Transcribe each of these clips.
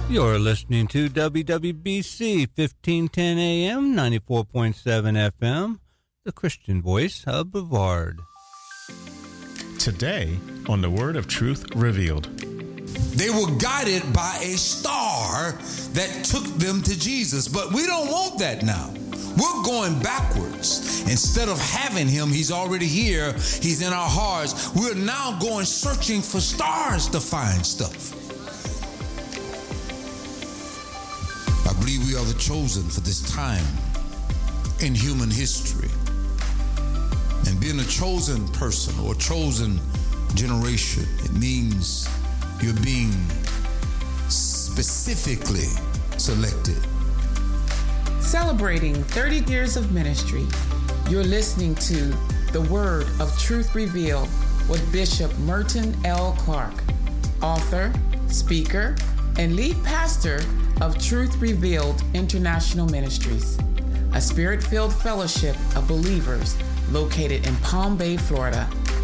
You're listening to WWBC 1510 AM, 94.7 FM, the Christian voice of Brevard. Today on the Word of Truth Revealed. They were guided by a star that took them to Jesus, but we don't want that now. We're going backwards. Instead of having him, he's already here. He's in our hearts. We're now going searching for stars to find stuff. I believe we are the chosen for this time in human history. And being a chosen person or a chosen generation, it means you're being specifically selected. Celebrating 30 years of ministry, you're listening to The Word of Truth Revealed with Bishop Merton L. Clark, author, speaker, and lead pastor of Truth Revealed International Ministries, a spirit-filled fellowship of believers located in Palm Bay, Florida.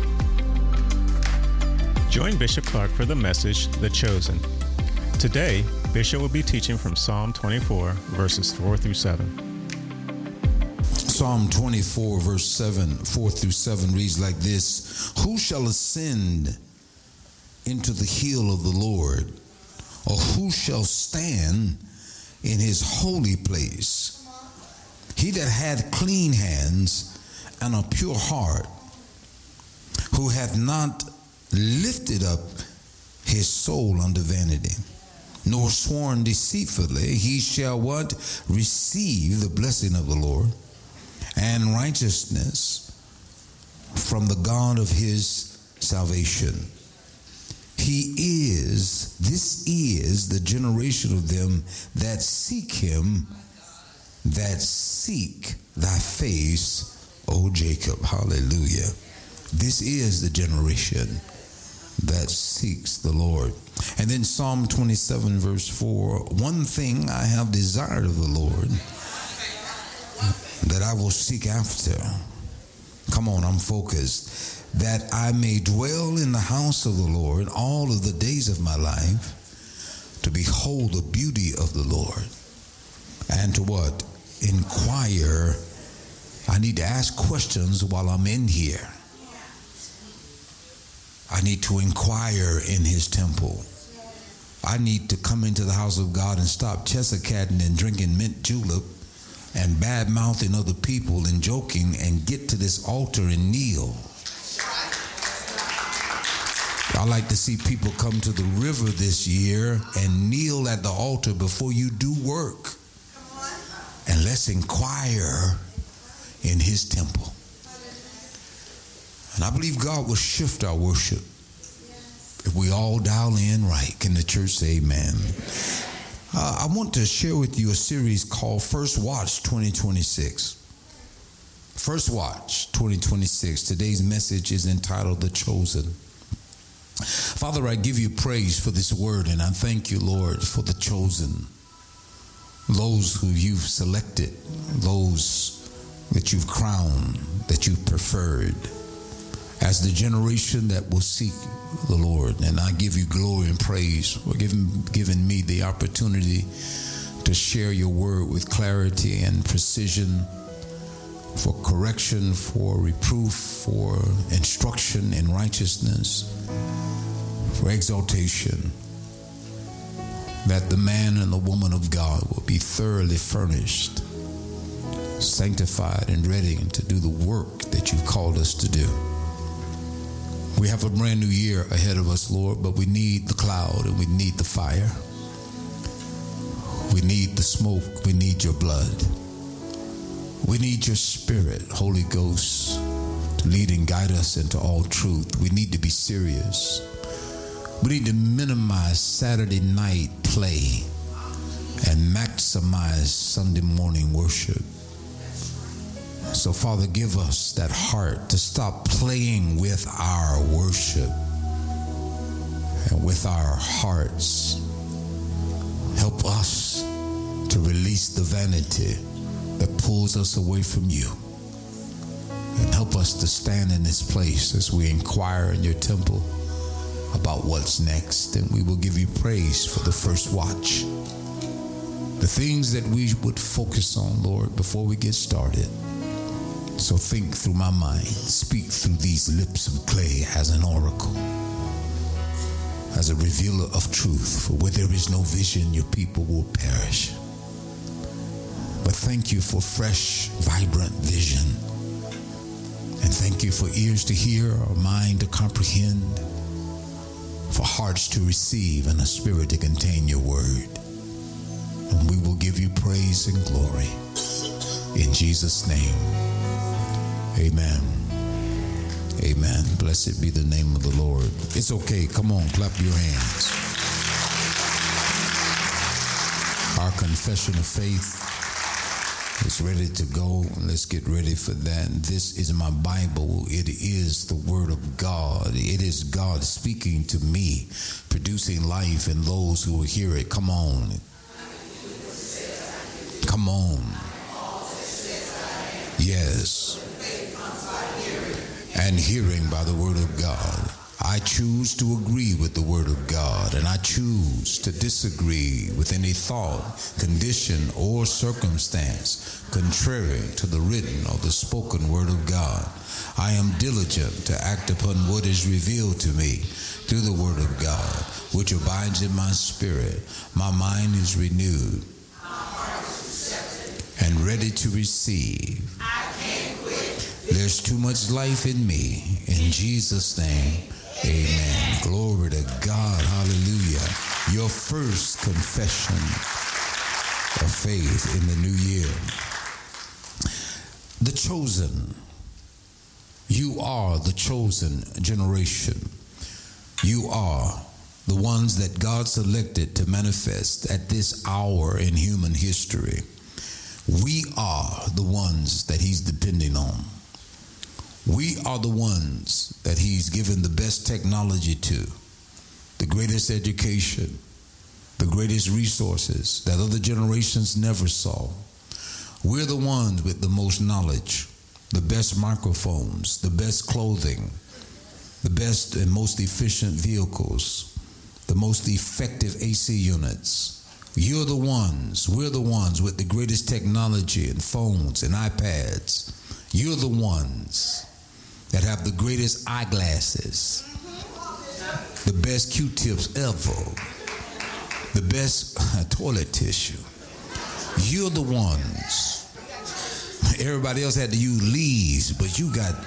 Join Bishop Clark for the message, The Chosen. Today, Bishop will be teaching from Psalm 24, verses 4 through 7. Psalm 24, verse 4 through 7 reads like this: Who shall ascend into the hill of the Lord? Or who shall stand in his holy place? He that hath clean hands and a pure heart, who hath not lifted up his soul unto vanity, nor sworn deceitfully, he shall what? Receive the blessing of the Lord and righteousness from the God of his salvation. This is the generation of them that seek him, that seek thy face, O Jacob. Hallelujah. This is the generation that seeks the Lord. And then Psalm 27, verse 4, one thing I have desired of the Lord, that I will seek after. Come on, I'm focused. That I may dwell in the house of the Lord all of the days of my life, to behold the beauty of the Lord, and to what? Inquire. I need to ask questions while I'm in here. I need to inquire in his temple. I need to come into the house of God and stop chesacatting and drinking mint julep and bad-mouthing other people and joking, and get to this altar and kneel. I like to see people come to the river this year and kneel at the altar before you do work. And let's inquire in his temple. And I believe God will shift our worship if we all dial in right. Can the church say amen? I want to share with you a series called First Watch 2026. First Watch 2026. Today's message is entitled The Chosen. Father, I give you praise for this word, and I thank you, Lord, for the chosen. Those who you've selected, those that you've crowned, that you've preferred, as the generation that will seek the Lord. And I give you glory and praise for giving me the opportunity to share your word with clarity and precision, for correction, for reproof, for instruction in righteousness, for exaltation, that the man and the woman of God will be thoroughly furnished, sanctified, and ready to do the work that you've called us to do. We have a brand new year ahead of us, Lord, but we need the cloud and we need the fire. We need the smoke. We need your blood. We need your spirit, Holy Ghost, to lead and guide us into all truth. We need to be serious. We need to minimize Saturday night play and maximize Sunday morning worship. So, Father, give us that heart to stop playing with our worship and with our hearts. Help us to release the vanity that pulls us away from you. And help us to stand in this place as we inquire in your temple about what's next, and we will give you praise for the first watch. The things that we would focus on, Lord, before we get started. So think through my mind, speak through these lips of clay as an oracle, as a revealer of truth. For where there is no vision, your people will perish. But thank you for fresh, vibrant vision. And thank you for ears to hear, a mind to comprehend, for hearts to receive, and a spirit to contain your word. And we will give you praise and glory. In Jesus' name, amen. Amen. Blessed be the name of the Lord. It's okay. Come on, clap your hands. Our confession of faith is ready to go. Let's get ready for that. This is my Bible. It is the Word of God. It is God speaking to me, producing life in those who will hear it. Come on. Come on. Yes. And hearing by the Word of God. I choose to agree with the Word of God, and I choose to disagree with any thought, condition, or circumstance contrary to the written or the spoken Word of God. I am diligent to act upon what is revealed to me through the Word of God, which abides in my spirit. My mind is renewed and ready to receive. There's too much life in me. In Jesus' name, amen. Glory to God. Hallelujah. Your first confession of faith in the new year. The chosen. You are the chosen generation. You are the ones that God selected to manifest at this hour in human history. We are the ones that he's depending on. We are the ones that he's given the best technology to, the greatest education, the greatest resources that other generations never saw. We're the ones with the most knowledge, the best microphones, the best clothing, the best and most efficient vehicles, the most effective AC units. We're the ones with the greatest technology and phones and iPads. You're the ones that have the greatest eyeglasses, the best Q-tips ever, the best toilet tissue. You're the ones. Everybody else had to use leaves, but you got...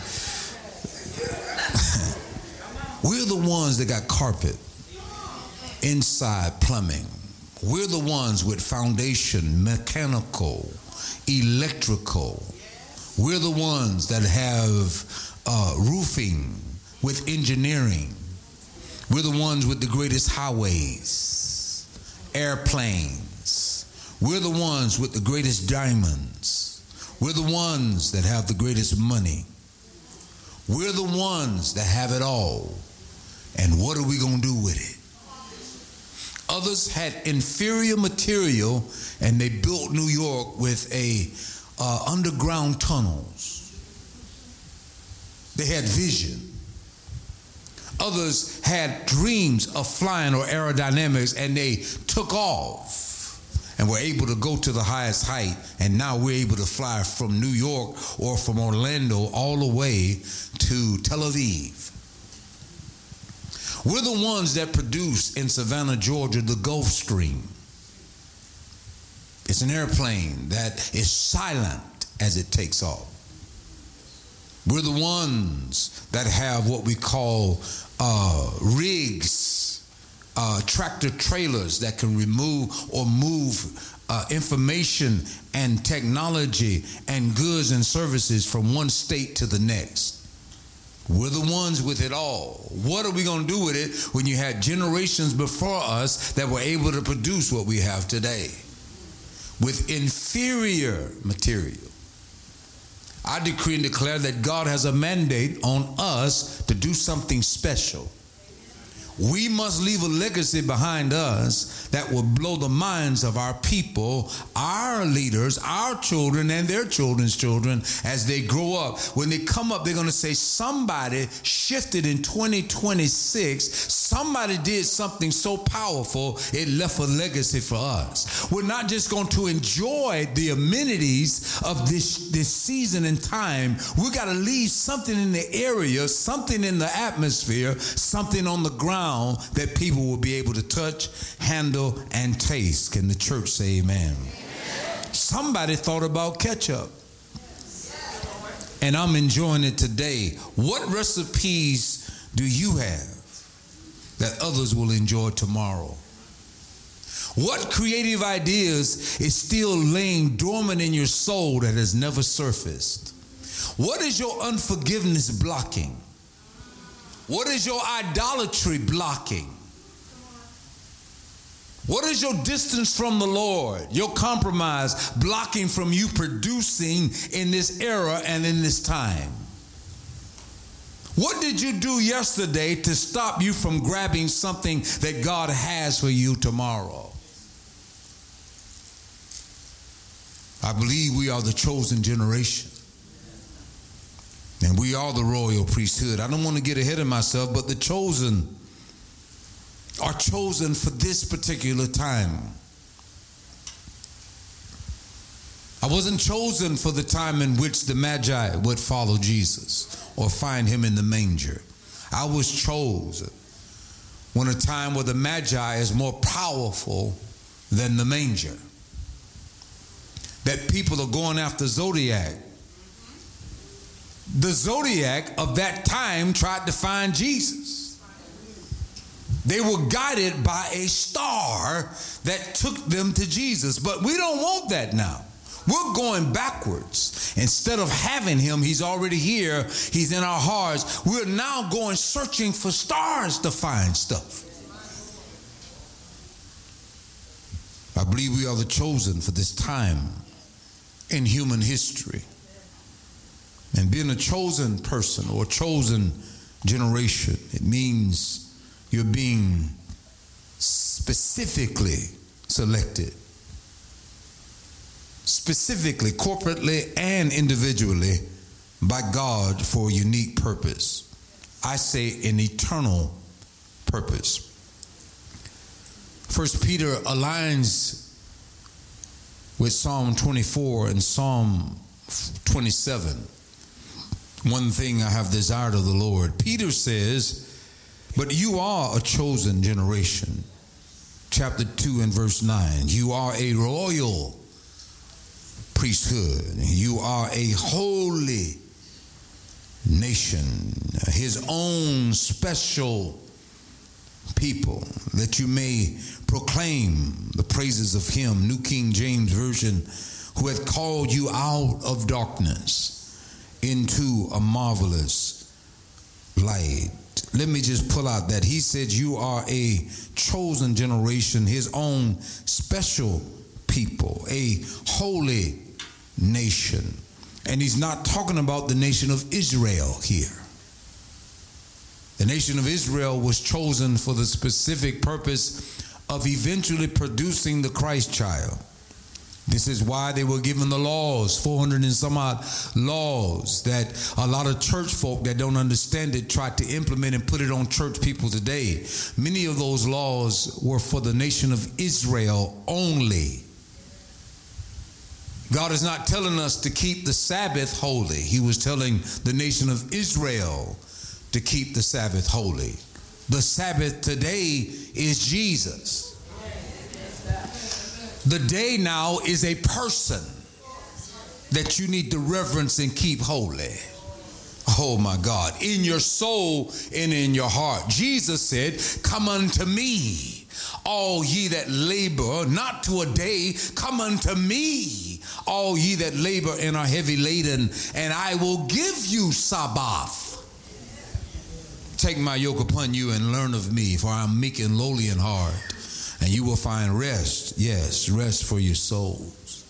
We're the ones that got carpet, inside plumbing. We're the ones with foundation, mechanical, electrical. We're the ones that have roofing with engineering. We're the ones with the greatest highways, airplanes. We're the ones with the greatest diamonds. We're the ones that have the greatest money. We're the ones that have it all. And what are we going to do with it? Others had inferior material, and they built New York with underground tunnels. They had vision. Others had dreams of flying or aerodynamics, and they took off and were able to go to the highest height. And now we're able to fly from New York or from Orlando all the way to Tel Aviv. We're the ones that produced in Savannah, Georgia, the Gulf Stream. It's an airplane that is silent as it takes off. We're the ones that have what we call rigs, tractor trailers that can remove or move information and technology and goods and services from one state to the next. We're the ones with it all. What are we going to do with it when you had generations before us that were able to produce what we have today with inferior material? I decree and declare that God has a mandate on us to do something special. We must leave a legacy behind us that will blow the minds of our people, our leaders, our children, and their children's children as they grow up. When they come up, they're going to say, somebody shifted in 2026. Somebody did something so powerful, it left a legacy for us. We're not just going to enjoy the amenities of this season and time. We got to leave something in the area, something in the atmosphere, something on the ground that people will be able to touch, handle, and taste. Can the church say amen? Somebody thought about ketchup, and I'm enjoying it today. What recipes do you have that others will enjoy tomorrow? What creative ideas is still laying dormant in your soul that has never surfaced? What is your unforgiveness blocking? What is your idolatry blocking? What is your distance from the Lord, your compromise blocking from you producing in this era and in this time? What did you do yesterday to stop you from grabbing something that God has for you tomorrow? I believe we are the chosen generation. And we are the royal priesthood. I don't want to get ahead of myself, but the chosen are chosen for this particular time. I wasn't chosen for the time in which the Magi would follow Jesus or find him in the manger. I was chosen when a time where the Magi is more powerful than the manger. That people are going after Zodiac. The Zodiac of that time tried to find Jesus. They were guided by a star that took them to Jesus. But we don't want that now. We're going backwards. Instead of having him, he's already here. He's in our hearts. We're now going searching for stars to find stuff. I believe we are the chosen for this time in human history. And being a chosen person or chosen generation, it means you're being specifically selected. Specifically, corporately, and individually by God for a unique purpose. I say an eternal purpose. 1 Peter aligns with Psalm 24 and Psalm 27. One thing I have desired of the Lord. Peter says, but you are a chosen generation. Chapter 2 and verse 9. You are a royal priesthood. You are a holy nation. His own special people, that you may proclaim the praises of him. New King James Version, who hath called you out of darkness into a marvelous light. Let me just pull out that he said you are a chosen generation, his own special people, a holy nation. And he's not talking about the nation of Israel here. The nation of Israel was chosen for the specific purpose of eventually producing the Christ child. This is why they were given the laws, 400 and some odd laws that a lot of church folk that don't understand it tried to implement and put it on church people today. Many of those laws were for the nation of Israel only. God is not telling us to keep the Sabbath holy. He was telling the nation of Israel to keep the Sabbath holy. The Sabbath today is Jesus. The day now is a person that you need to reverence and keep holy. Oh my God, in your soul and in your heart. Jesus said, come unto me, all ye that labor, not to a day, come unto me, all ye that labor and are heavy laden, and I will give you Sabbath. Take my yoke upon you and learn of me, for I am meek and lowly in heart, and you will find rest. Yes, rest for your souls.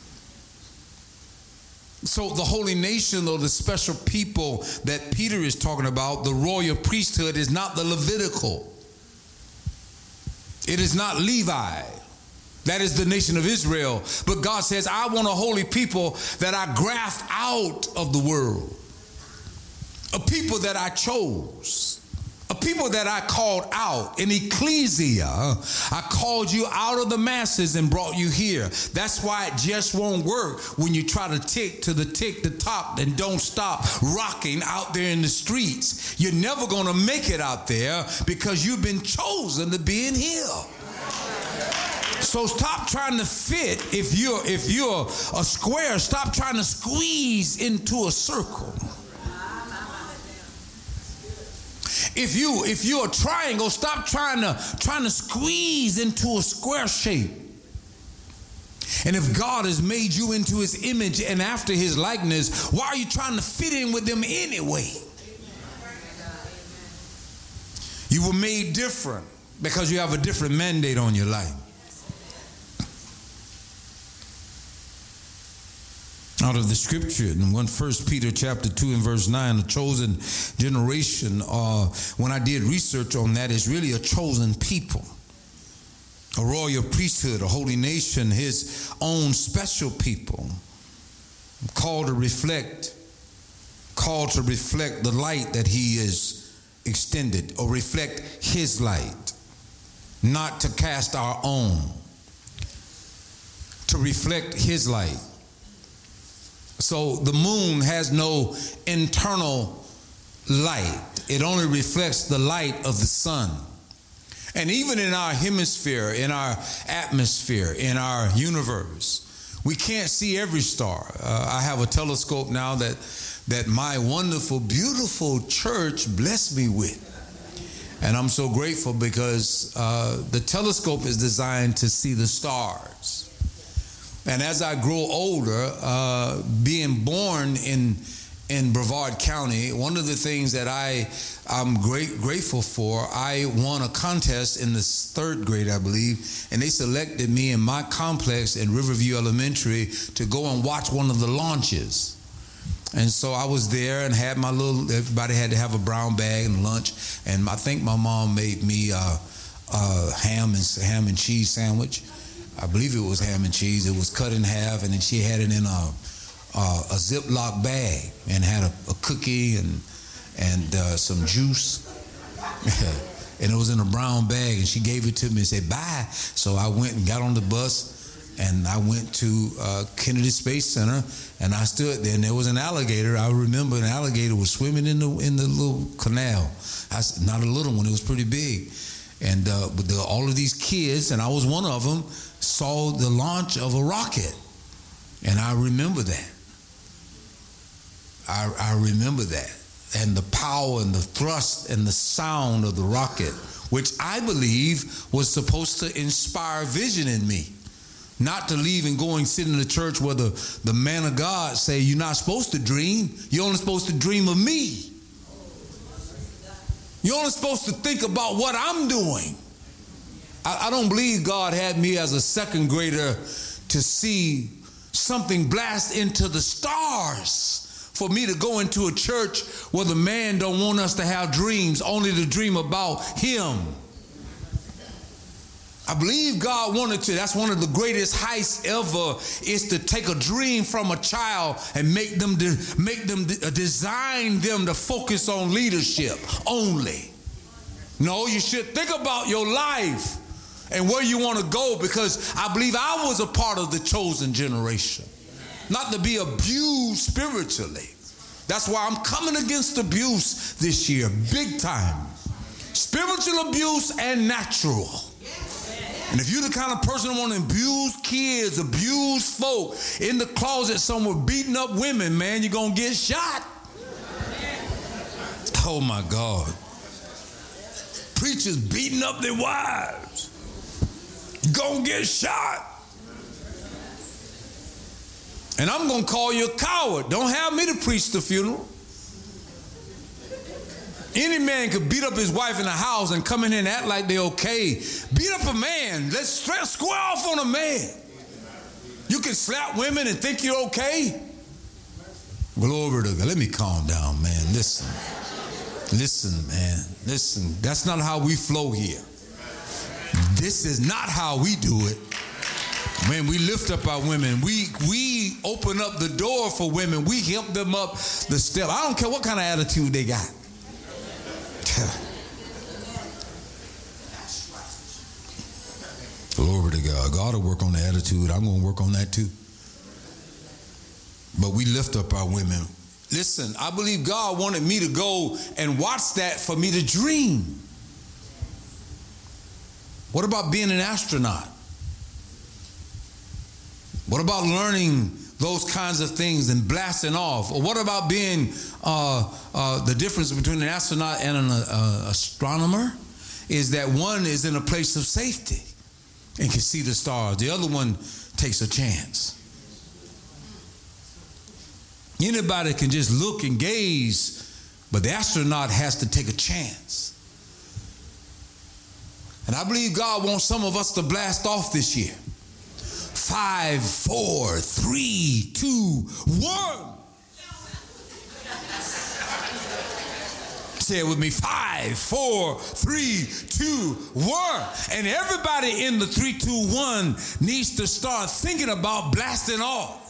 So the holy nation, or the special people that Peter is talking about, the royal priesthood, is not the Levitical It is not Levi. That is the nation of Israel. But God says, I want a holy people that I graft out of the world. A people that I chose. A people that I called out. In ecclesia, I called you out of the masses and brought you here. That's why it just won't work when you try to tick the top and don't stop rocking out there in the streets. You're never going to make it out there because you've been chosen to be in here. So stop trying to fit. If you're a square, stop trying to squeeze into a circle. If you're a triangle, stop trying to squeeze into a square shape. And if God has made you into his image and after his likeness, why are you trying to fit in with them anyway? You were made different because you have a different mandate on your life. Out of the scripture in 1 Peter chapter 2 and verse 9, a chosen generation, when I did research on that, is really a chosen people, a royal priesthood, a holy nation, his own special people, called to reflect the light that he is extended, or reflect his light, not to cast our own, to reflect his light. So the moon has no internal light. It only reflects the light of the sun. And even in our hemisphere, in our atmosphere, in our universe, we can't see every star. I have a telescope now that my wonderful, beautiful church blessed me with. And I'm so grateful because the telescope is designed to see the stars. And as I grow older, being born in Brevard County, one of the things that I'm grateful for, I won a contest in the 3rd grade, I believe, and they selected me in my complex in Riverview Elementary to go and watch one of the launches. And so I was there and had everybody had to have a brown bag and lunch, and I think my mom made me a ham and cheese sandwich. I believe it was ham and cheese. It was cut in half, and then she had it in a Ziploc bag and had a cookie and some juice. And it was in a brown bag, and she gave it to me and said, bye. So I went and got on the bus, and I went to Kennedy Space Center, and I stood there, and there was an alligator. I remember an alligator was swimming in the little canal. Not a little one, it was pretty big. And all of these kids, and I was one of them, saw the launch of a rocket. And I remember that. I remember that. And the power and the thrust and the sound of the rocket, which I believe was supposed to inspire vision in me. Not to leave and go and sit in the church where the man of God say, you're not supposed to dream. You're only supposed to dream of me. You're only supposed to think about what I'm doing. I don't believe God had me as a 2nd grader to see something blast into the stars for me to go into a church where the man don't want us to have dreams, only to dream about him. I believe God wanted to. That's one of the greatest heists ever, is to take a dream from a child and make them design them to focus on leadership only. No, you should think about your life and where you want to go, because I believe I was a part of the chosen generation, not to be abused spiritually. That's why I'm coming against abuse this year, big time. Spiritual abuse and natural. And if you're the kind of person who want to abuse kids, abuse folk in the closet somewhere, beating up women, man, you're going to get shot. Oh, my God. Preachers beating up their wives. You're going to get shot. And I'm going to call you a coward. Don't have me to preach the funeral. Any man could beat up his wife in the house and come in here and act like they're okay. Beat up a man. Let's square off on a man. You can slap women and think you're okay. Glory to God. Let me calm down, man. Listen, man. Listen. That's not how we flow here. This is not how we do it. Man, we lift up our women. We open up the door for women. We help them up the step. I don't care what kind of attitude they got. Glory to God. God will work on the attitude. I'm going to work on that too. But we lift up our women. Listen, I believe God wanted me to go and watch that for me to dream. What about being an astronaut? What about learning those kinds of things and blasting off? Or what about being the difference between an astronaut and an astronomer is that one is in a place of safety and can see the stars. The other one takes a chance. Anybody can just look and gaze, but the astronaut has to take a chance. And I believe God wants some of us to blast off this year. 5, 4, 3, 2, 1. Say it with me. 5, 4, 3, 2, 1. And everybody in the 3, 2, 1 needs to start thinking about blasting off.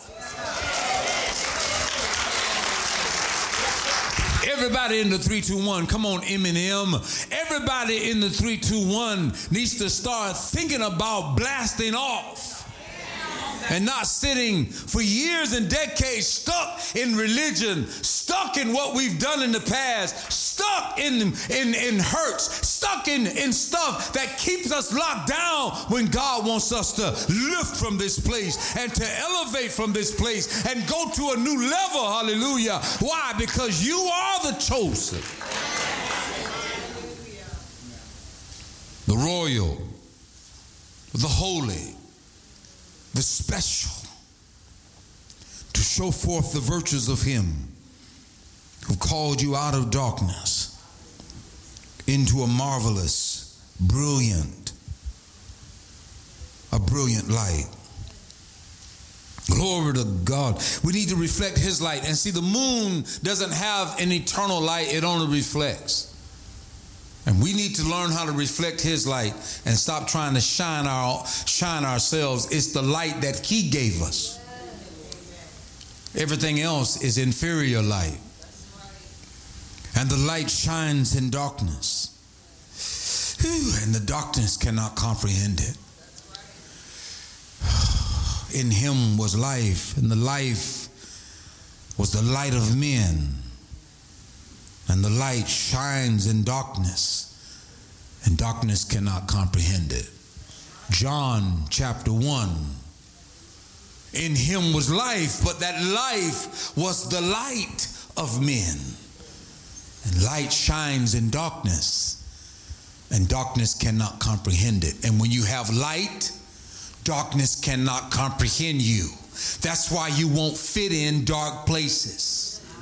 Everybody in the 3, 2, 1. Come on, Eminem. Everybody in the 3, 2, 1 needs to start thinking about blasting off. And not sitting for years and decades stuck in religion, stuck in what we've done in the past, stuck in hurts, stuck in stuff that keeps us locked down when God wants us to lift from this place and to elevate from this place and go to a new level. Hallelujah. Why? Because you are the chosen. The royal, the holy, the special, to show forth the virtues of him who called you out of darkness into a marvelous, brilliant light. Glory to God. We need to reflect his light. And see, the moon doesn't have an eternal light. It only reflects. And we need to learn how to reflect his light and stop trying to shine ourselves. It's the light that he gave us. Everything else is inferior light. And the light shines in darkness. And the darkness cannot comprehend it. In him was life, and the life was the light of men. And the light shines in darkness, and darkness cannot comprehend it. John chapter 1. In him was life, but that life was the light of men. And light shines in darkness, and darkness cannot comprehend it. And when you have light, darkness cannot comprehend you. That's why you won't fit in dark places.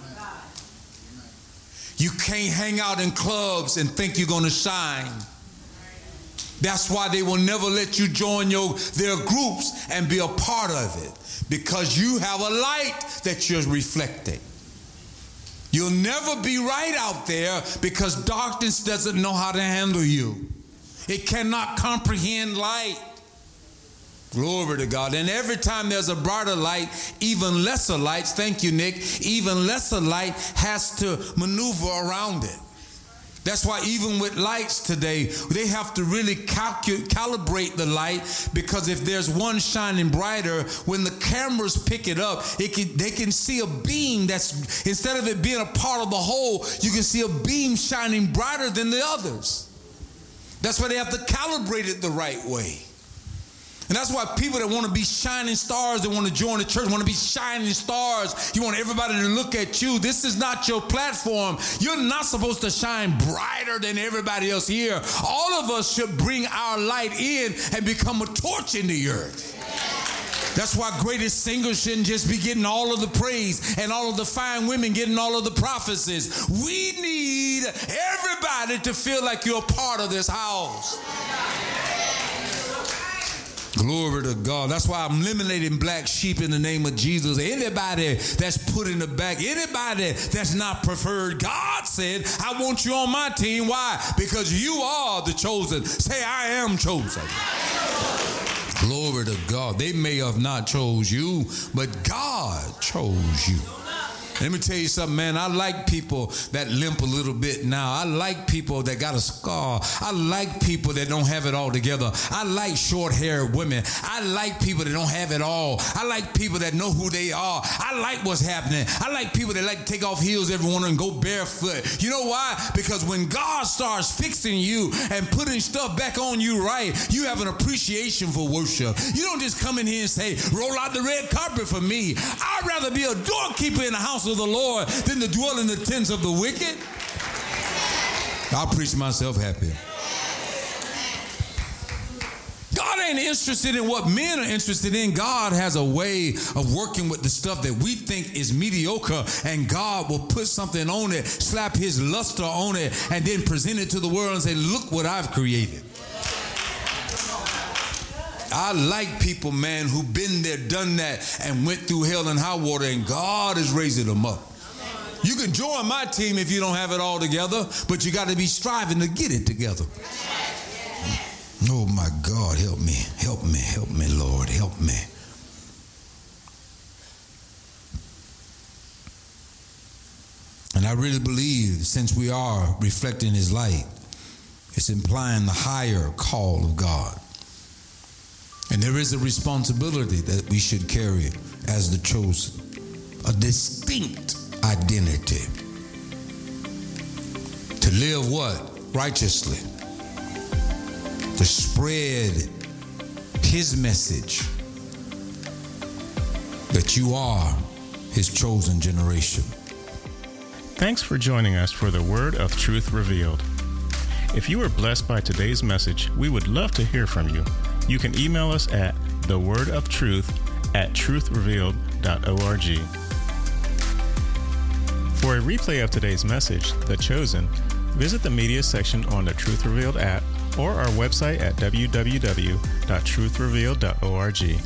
You can't hang out in clubs and think you're going to shine. That's why they will never let you join their groups and be a part of it, because you have a light that you're reflecting. You'll never be right out there because darkness doesn't know how to handle you. It cannot comprehend light. Glory to God. And every time there's a brighter light, even lesser lights, thank you, Nick, even lesser light has to maneuver around it. That's why even with lights today, they have to really calibrate the light, because if there's one shining brighter, when the cameras pick it up, they can see a beam that's, instead of it being a part of the whole, you can see a beam shining brighter than the others. That's why they have to calibrate it the right way. And that's why people that want to be shining stars, that want to join the church, want to be shining stars. You want everybody to look at you. This is not your platform. You're not supposed to shine brighter than everybody else here. All of us should bring our light in and become a torch in the earth. That's why greatest singers shouldn't just be getting all of the praise and all of the fine women getting all of the prophecies. We need everybody to feel like you're a part of this house. Glory to God. That's why I'm eliminating black sheep in the name of Jesus. Anybody that's put in the back, anybody that's not preferred, God said, I want you on my team. Why? Because you are the chosen. Say, I am chosen. Glory to God. They may have not chose you, but God chose you. Let me tell you something, man. I like people that limp a little bit now. I like people that got a scar. I like people that don't have it all together. I like short-haired women. I like people that don't have it all. I like people that know who they are. I like what's happening. I like people that like to take off heels every morning and go barefoot. You know why? Because when God starts fixing you and putting stuff back on you right, you have an appreciation for worship. You don't just come in here and say, roll out the red carpet for me. I'd rather be a doorkeeper in the house of the Lord than to dwell in the tents of the wicked. I'll preach myself happy. God ain't interested in what men are interested in. God has a way of working with the stuff that we think is mediocre, and God will put something on it, slap his luster on it, and then present it to the world and say, look what I've created. I like people, man, who've been there, done that, and went through hell and high water, and God is raising them up. You can join my team if you don't have it all together, but you got to be striving to get it together. Oh, my God, help me, help me, help me, Lord, help me. And I really believe, since we are reflecting his light, it's implying the higher call of God. And there is a responsibility that we should carry as the chosen, a distinct identity. To live what? Righteously. To spread his message that you are his chosen generation. Thanks for joining us for the Word of Truth Revealed. If you were blessed by today's message, we would love to hear from you. You can email us at thewordofTruth@truthrevealed.org. For a replay of today's message, The Chosen, visit the media section on the Truth Revealed app or our website at www.truthrevealed.org.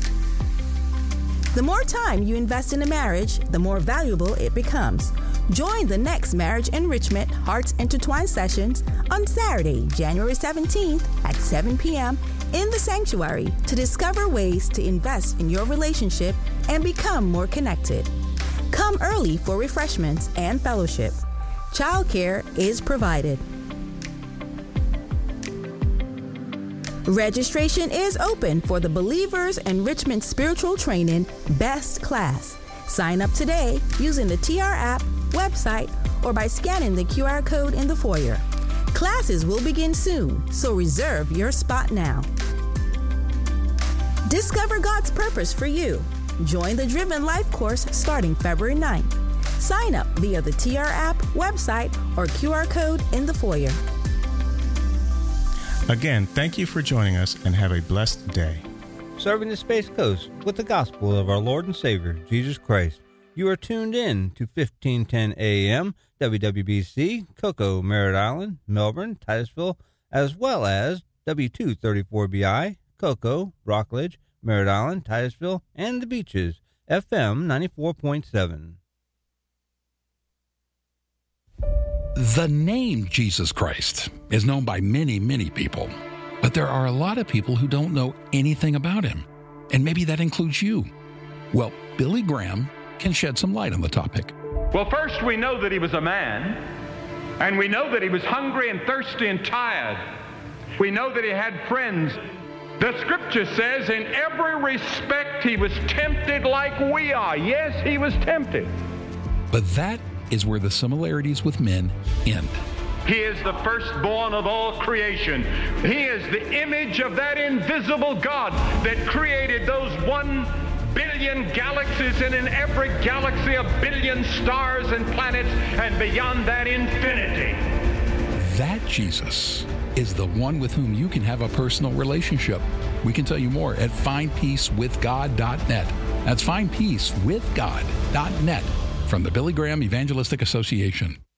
The more time you invest in a marriage, the more valuable it becomes. Join the next Marriage Enrichment Hearts Intertwined sessions on Saturday, January 17th at 7 p.m. in the sanctuary to discover ways to invest in your relationship and become more connected. Come early for refreshments and fellowship. Childcare is provided. Registration is open for the Believers Enrichment Spiritual Training Best Class. Sign up today using the TR app, website, or by scanning the QR code in the foyer. Classes will begin soon, so reserve your spot now. Discover God's purpose for you. Join the Driven Life course starting February 9th. Sign up via the TR app, website, or QR code in the foyer. Again, thank you for joining us and have a blessed day. Serving the Space Coast with the gospel of our Lord and Savior, Jesus Christ. You are tuned in to 1510 AM, WWBC, Cocoa, Merritt Island, Melbourne, Titusville, as well as W234BI, Cocoa, Rockledge, Merritt Island, Titusville, and the Beaches, FM 94.7. The name Jesus Christ is known by many, many people, but there are a lot of people who don't know anything about him, and maybe that includes you. Well, Billy Graham can shed some light on the topic. Well, first we know that he was a man, and we know that he was hungry and thirsty and tired. We know that he had friends. The scripture says in every respect he was tempted like we are. Yes, he was tempted. But that is where the similarities with men end. He is the firstborn of all creation. He is the image of that invisible God that created those 1 billion galaxies, and in every galaxy 1 billion stars and planets, and beyond that infinity. That Jesus is the one with whom you can have a personal relationship. We can tell you more at findpeacewithgod.net. That's findpeacewithgod.net from the Billy Graham Evangelistic Association.